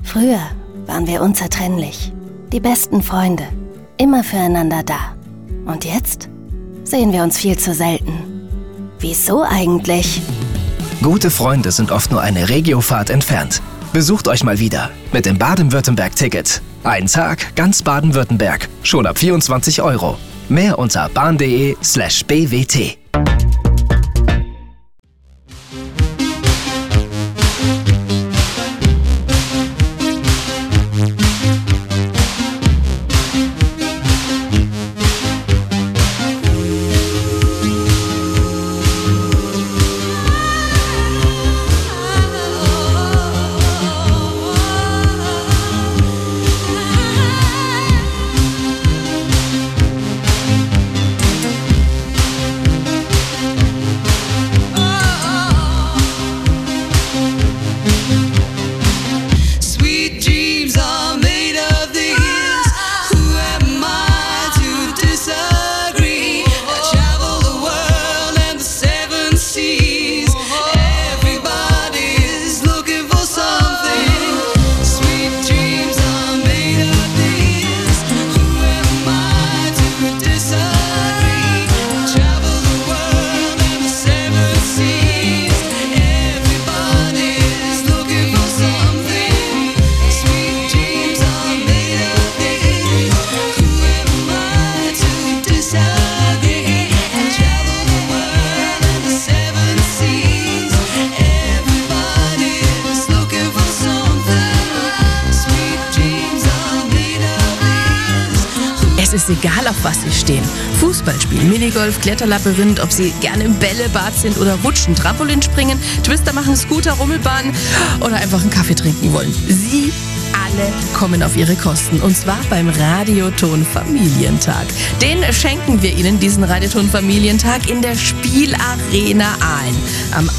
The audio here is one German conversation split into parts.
Früher waren wir unzertrennlich, die besten Freunde, immer füreinander da. Und jetzt sehen wir uns viel zu selten. Wieso eigentlich? Gute Freunde sind oft nur eine Regiofahrt entfernt. Besucht euch mal wieder mit dem Baden-Württemberg-Ticket. Ein Tag, ganz Baden-Württemberg, schon ab 24 €. Mehr unter bahn.de/bwt. Es ist egal, auf was sie stehen. Fußballspiel, Minigolf, Kletterlabyrinth, ob sie gerne im Bällebad sind oder rutschen, Trampolin springen, Twister machen, Scooter, Rummelbahn oder einfach einen Kaffee trinken wollen. Sie alle kommen auf ihre Kosten. Und zwar beim Radioton Familientag. Den schenken wir Ihnen, diesen Radioton Familientag, in der Spielarena Aalen. Am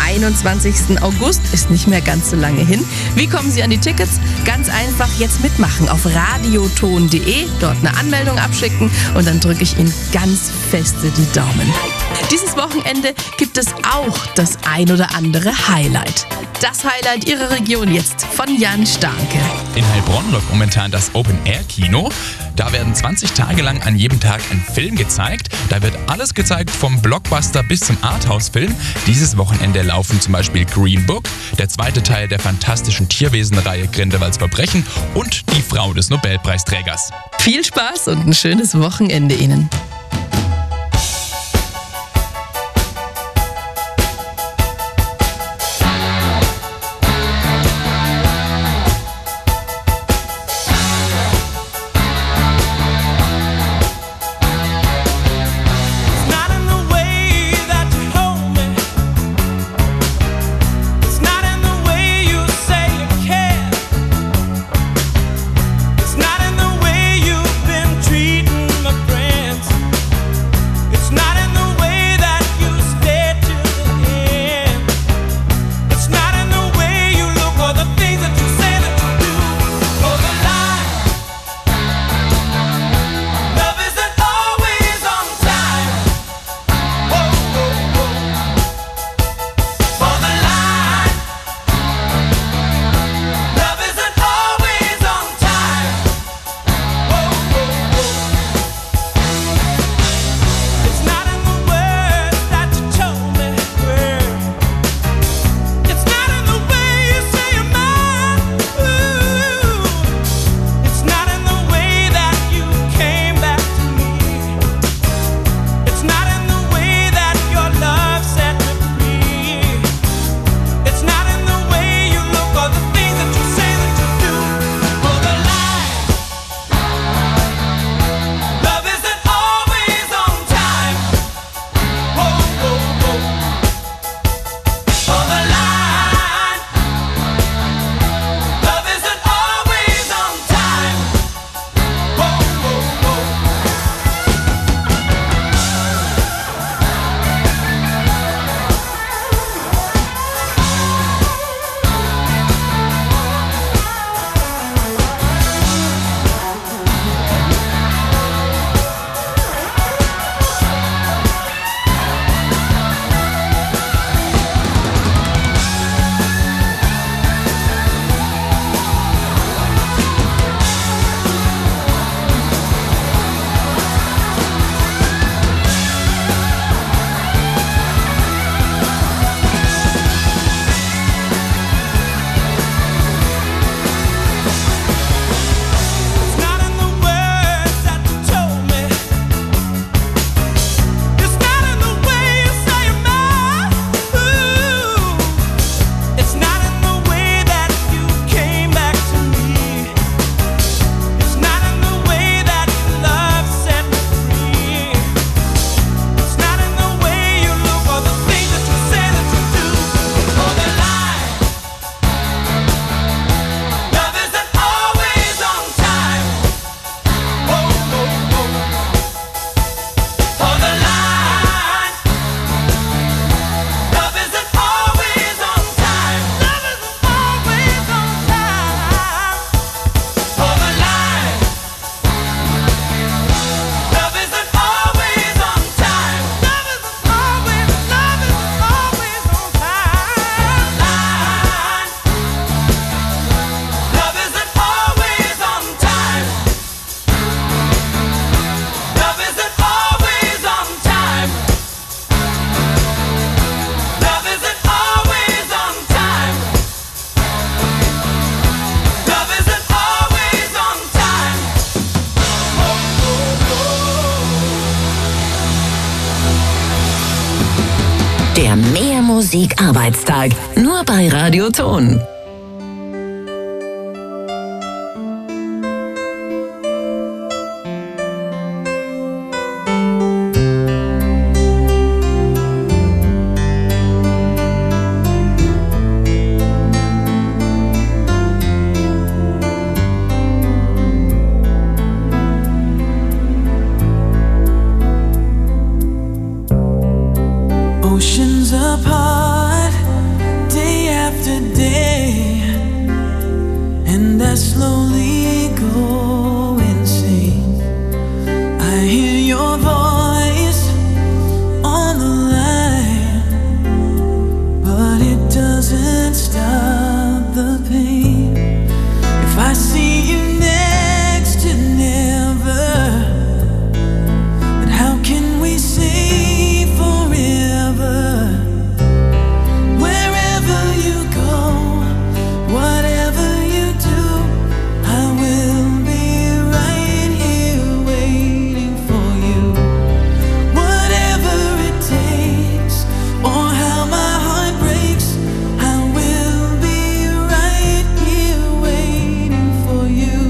21. August ist nicht mehr ganz so lange hin. Wie kommen Sie an die Tickets? Ganz einfach jetzt mitmachen auf radioton.de, dort eine Anmeldung abschicken und dann drücke ich Ihnen ganz feste die Daumen. Dieses Wochenende gibt es auch das ein oder andere Highlight. Das Highlight Ihrer Region jetzt von Jan Starke. In Heilbronn läuft momentan das Open-Air-Kino. Da werden 20 Tage lang an jedem Tag ein Film gezeigt. Da wird alles gezeigt, vom Blockbuster bis zum Arthouse-Film. Dieses Wochenende laufen zum Beispiel Green Book, der zweite Teil der fantastischen Tierwesen-Reihe Grindelwalds Verbrechen und Die Frau des Nobelpreisträgers. Viel Spaß und ein schönes Wochenende Ihnen. It's not in the way you've been treating my friends. Musikarbeitstag. Nur bei Radioton. Oceans apart, day after day, and I slowly go insane. I hear your voice on the line, but it doesn't stop the pain. If I see you next to never, then how can we say forever? Wherever you go, whatever you do, I will be right here waiting for you. Whatever it takes, or how my heart breaks, I will be right here waiting for you.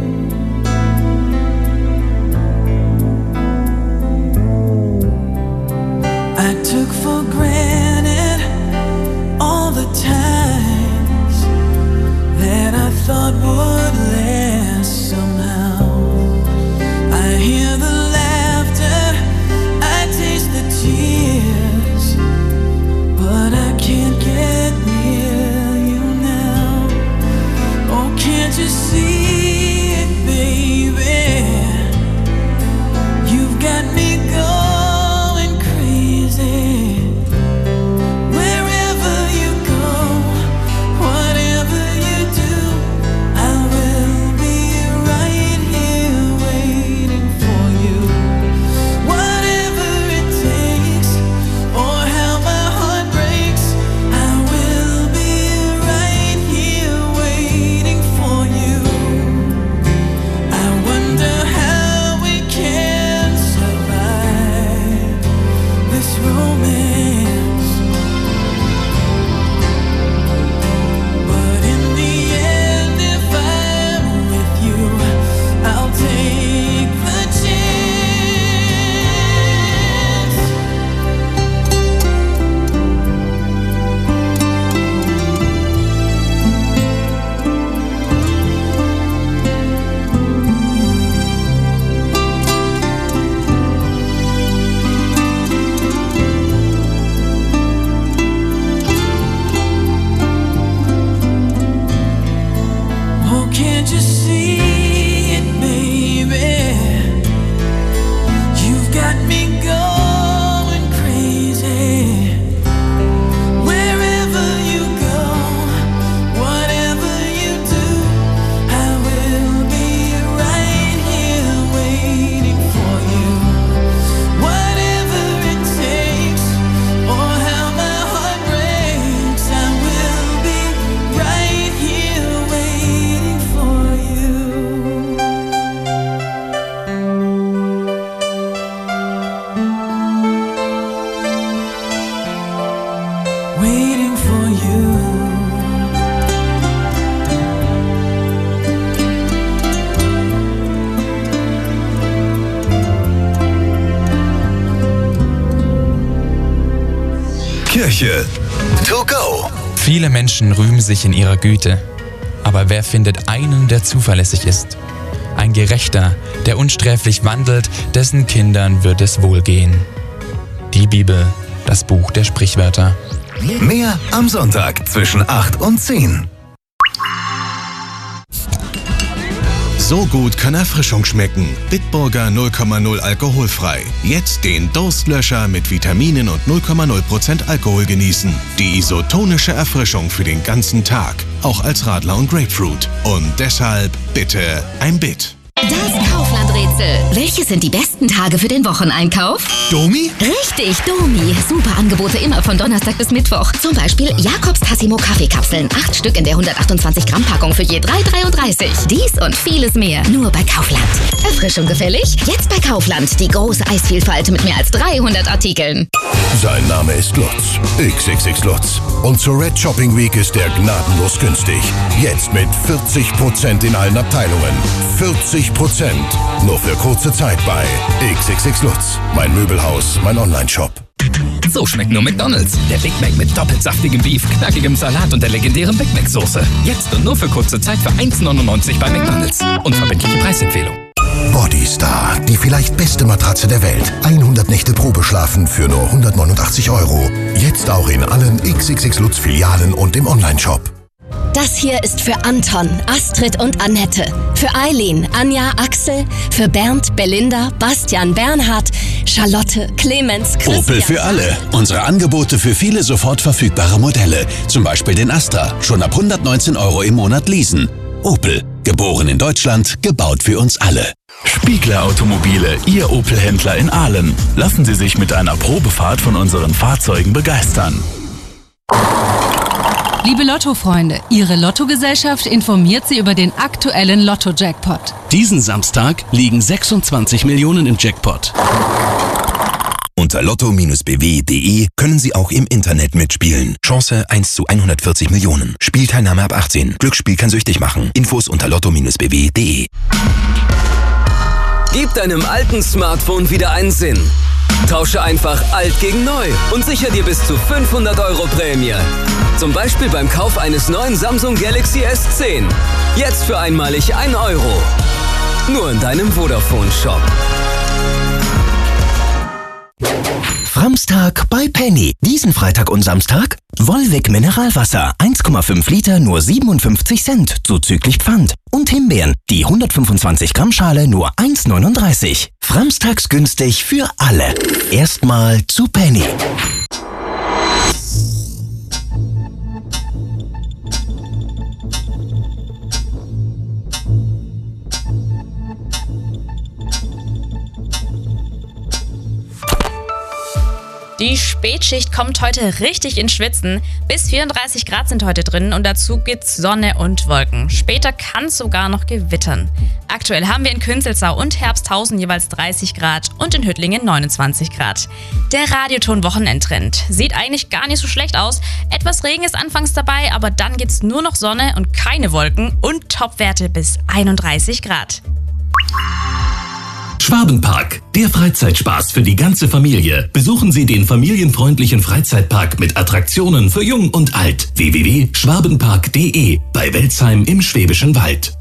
I took for granted all the times that I thought would last somehow. I hear the laughter, I taste the tears, but I can't get near you now. Oh, can't you see it, baby? You've got me going crazy. Wherever you go, whatever you do, I will be right here waiting for you. Whatever it takes, or how my heart breaks, I will be right here waiting for you. I wonder how we can survive this romance, but in the end, if I'm with you, I'll take the chance. Oh, can't you see it, baby? You've got me going crazy. Wherever you go, whatever you do, I will be right here waiting for you. Whatever it takes, or how my heart breaks, I will be right here waiting for you. Waiting for you. Kirche to go. Viele Menschen rühmen sich in ihrer Güte. Aber wer findet einen, der zuverlässig ist? Ein Gerechter, der unsträflich wandelt, dessen Kindern wird es wohlgehen. Die Bibel, das Buch der Sprichwörter. Mehr am Sonntag zwischen 8 und 10. So gut kann Erfrischung schmecken. Bitburger 0,0 alkoholfrei. Jetzt den Durstlöscher mit Vitaminen und 0,0% Alkohol genießen. Die isotonische Erfrischung für den ganzen Tag. Auch als Radler und Grapefruit. Und deshalb bitte ein Bit. Das Kaufland-Rätsel Axel, welche sind die besten Tage für den Wocheneinkauf? Domi? Richtig, Domi. Super Angebote immer von Donnerstag bis Mittwoch. Zum Beispiel Jakobs Tassimo Kaffeekapseln. 8 Stück in der 128 Gramm Packung für je 3,33. Dies und vieles mehr. Nur bei Kaufland. Erfrischung gefällig? Jetzt bei Kaufland. Die große Eisvielfalt mit mehr als 300 Artikeln. Sein Name ist Lutz. XXX Lutz. Und zur Red Shopping Week ist er gnadenlos günstig. Jetzt mit 40% in allen Abteilungen. 40%. Nur für kurze Zeit bei XXX Lutz. Mein Möbelhaus, mein Online-Shop. So schmeckt nur McDonald's. Der Big Mac mit doppelt saftigem Beef, knackigem Salat und der legendären Big Mac Soße. Jetzt und nur für kurze Zeit für 1,99 bei McDonald's. Unverbindliche Preisempfehlung. Bodystar, die vielleicht beste Matratze der Welt. 100 Nächte Probeschlafen für nur 189 €. Jetzt auch in allen XXX Lutz Filialen und im Online-Shop. Das hier ist für Anton, Astrid und Annette, für Eileen, Anja, Axel, für Bernd, Belinda, Bastian, Bernhard, Charlotte, Clemens, Christian. Opel für alle. Unsere Angebote für viele sofort verfügbare Modelle. Zum Beispiel den Astra. Schon ab 119 € im Monat leasen. Opel. Geboren in Deutschland, gebaut für uns alle. Spiegler Automobile, Ihr Opel-Händler in Aalen. Lassen Sie sich mit einer Probefahrt von unseren Fahrzeugen begeistern. Liebe Lotto-Freunde, Ihre Lottogesellschaft informiert Sie über den aktuellen Lotto-Jackpot. Diesen Samstag liegen 26 Millionen im Jackpot. Unter lotto-bw.de können Sie auch im Internet mitspielen. Chance 1 zu 140 Millionen. Spielteilnahme ab 18. Glücksspiel kann süchtig machen. Infos unter lotto-bw.de. Gib deinem alten Smartphone wieder einen Sinn. Tausche einfach alt gegen neu und sichere dir bis zu 500 € Prämie. Zum Beispiel beim Kauf eines neuen Samsung Galaxy S10. Jetzt für einmalig 1 €. Nur in deinem Vodafone-Shop. Framstag bei Penny. Diesen Freitag und Samstag Wolwig Mineralwasser 1,5 Liter nur 57 Cent zuzüglich Pfand. Und Himbeeren, die 125 Gramm Schale nur 1,39. Framstags günstig für alle. Erstmal zu Penny. Die Spätschicht kommt heute richtig ins Schwitzen. Bis 34 Grad sind heute drin und dazu gibt's Sonne und Wolken. Später kann es sogar noch gewittern. Aktuell haben wir in Künzelsau und Herbsthausen jeweils 30 Grad und in Hüttlingen 29 Grad. Der Radioton-Wochenendtrend sieht eigentlich gar nicht so schlecht aus. Etwas Regen ist anfangs dabei, aber dann gibt's nur noch Sonne und keine Wolken und Topwerte bis 31 Grad. Schwabenpark, der Freizeitspaß für die ganze Familie. Besuchen Sie den familienfreundlichen Freizeitpark mit Attraktionen für Jung und Alt. www.schwabenpark.de bei Welzheim im Schwäbischen Wald.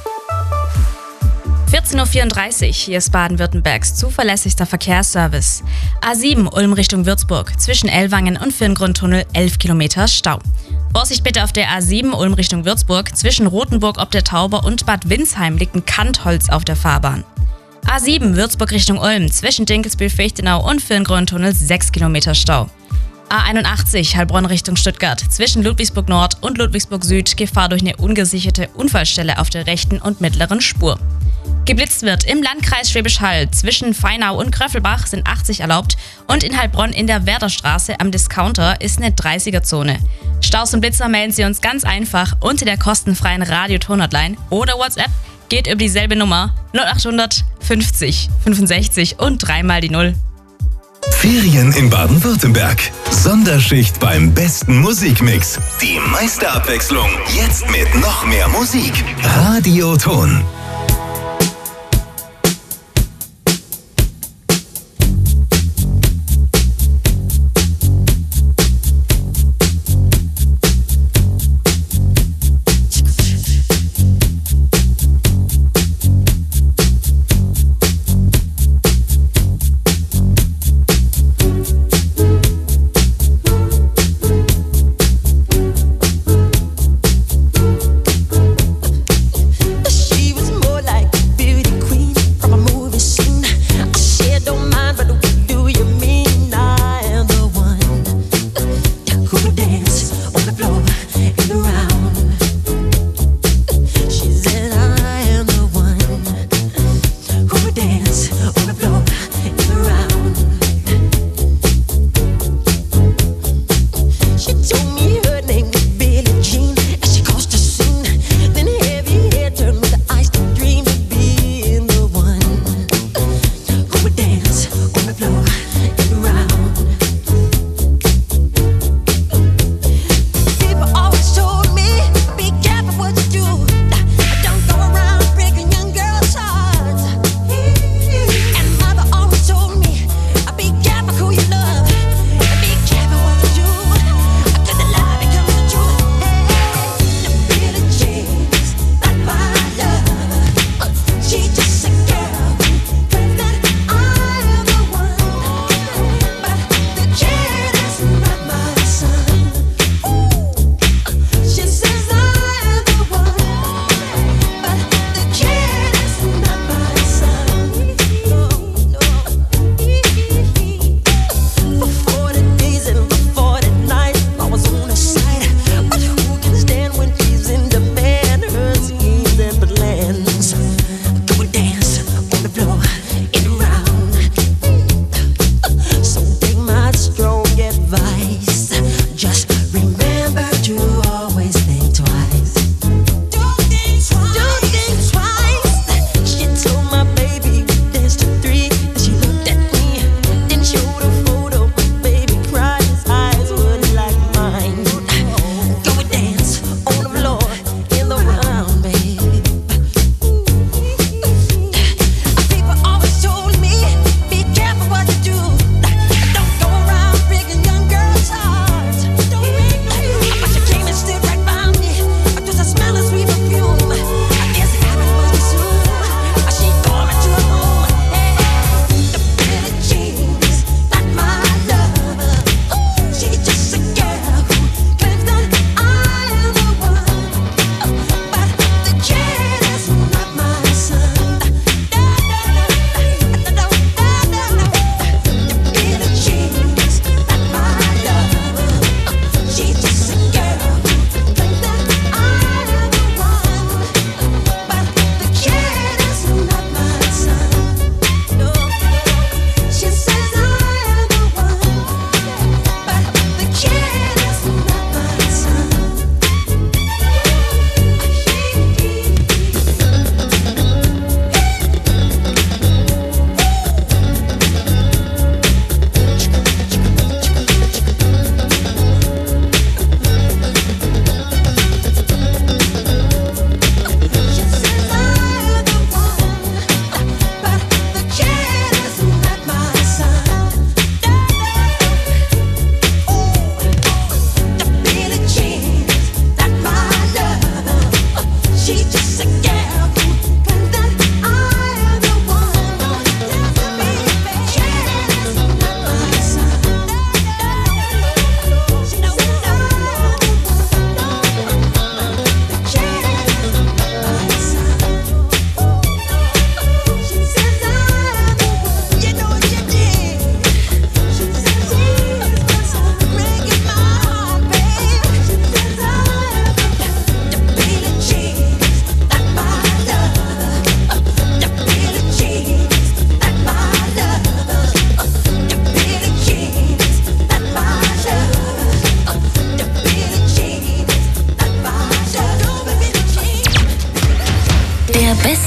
14:34 Uhr, hier ist Baden-Württembergs zuverlässigster Verkehrsservice. A7 Ulm Richtung Würzburg, zwischen Ellwangen und Firngrundtunnel 11 Kilometer Stau. Vorsicht bitte auf der A7 Ulm Richtung Würzburg, zwischen Rothenburg ob der Tauber und Bad Windsheim liegt ein Kantholz auf der Fahrbahn. A7 Würzburg Richtung Ulm, zwischen Dinkelsbühl-Fichtenau und Firngrundtunnel 6 Kilometer Stau. A81 Heilbronn Richtung Stuttgart, zwischen Ludwigsburg Nord und Ludwigsburg Süd Gefahr durch eine ungesicherte Unfallstelle auf der rechten und mittleren Spur. Geblitzt wird im Landkreis Schwäbisch Hall, zwischen Feinau und Gröffelbach sind 80 erlaubt und in Heilbronn in der Werderstraße am Discounter ist eine 30er-Zone. Staus und Blitzer melden Sie uns ganz einfach unter der kostenfreien Radio-Ton-Hotline oder WhatsApp. Geht über dieselbe Nummer 0800 50 65 und 3 mal die 0. Ferien in Baden-Württemberg. Sonderschicht beim besten Musikmix. Die meiste Abwechslung jetzt mit noch mehr Musik. Radioton.